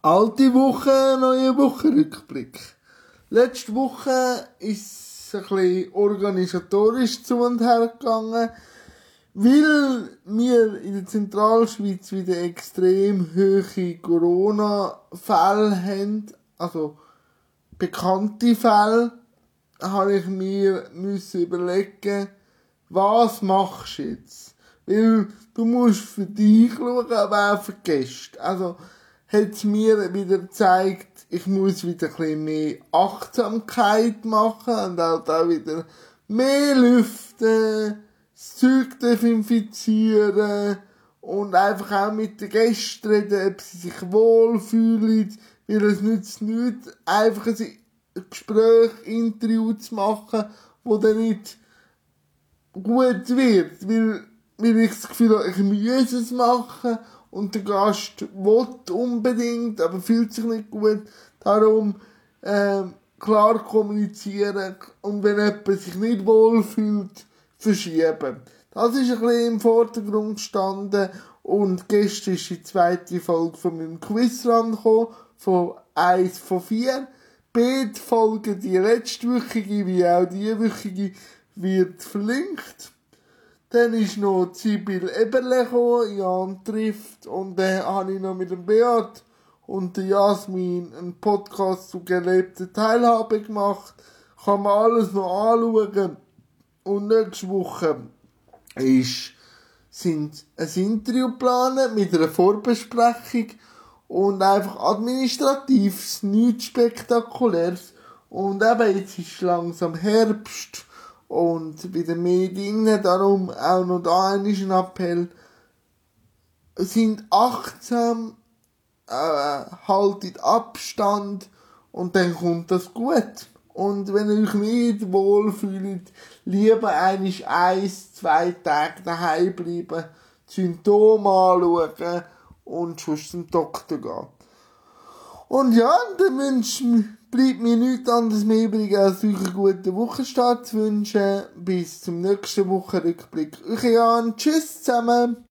Alte Woche, neue Wochenrückblick. Letzte Woche ist es ein bisschen organisatorisch zu und her gegangen, weil wir in der Zentralschweiz wieder extrem hohe Corona-Fälle haben, also bekannte Fälle, habe ich mir überlegen, was machst du jetzt? Weil du musst für dich schauen, aber auch für die Gäste. Also hat es mir wieder gezeigt, ich muss wieder ein bisschen mehr Achtsamkeit machen und auch wieder mehr lüften, das Zeug desinfizieren und einfach auch mit den Gästen reden, ob sie sich wohlfühlen, weil es nützt nichts, einfach ein Gespräch, Interview zu machen, wo dann nicht gut wird, weil ich das Gefühl habe, ich muss es machen und der Gast will unbedingt, aber fühlt sich nicht gut. Darum klar kommunizieren und wenn jemand sich nicht wohl fühlt, verschieben. Das ist ein bisschen im Vordergrund gestanden und gestern ist die zweite Folge von meinem Quiz rangekommen, von 1 von 4. Beide Folgen, die letztwöchige wie auch die wöchige, wird verlinkt. Dann ist noch Sibyl Eberle gekommen, Jan trifft, und dann habe ich noch mit dem Beat und der Jasmin einen Podcast zu gelebter Teilhabe gemacht. Kann man alles noch anschauen. Und nächste Woche sind ein Interview geplant mit einer Vorbesprechung und einfach administrativ nichts Spektakuläres. Und eben jetzt ist langsam Herbst und wieder mehr drin, darum auch noch da ein Appell. Sind achtsam, haltet Abstand und dann kommt das gut. Und wenn ihr euch nicht wohlfühlt, lieber 1-2 Tage daheim bleiben, Symptome anschauen und sonst zum Doktor gehen. Und ja, dann bleibt mir nichts anderes mehr übrig, als euch einen guten Wochenstart zu wünschen. Bis zum nächsten Wochenrückblick. Euch Jan, tschüss zusammen.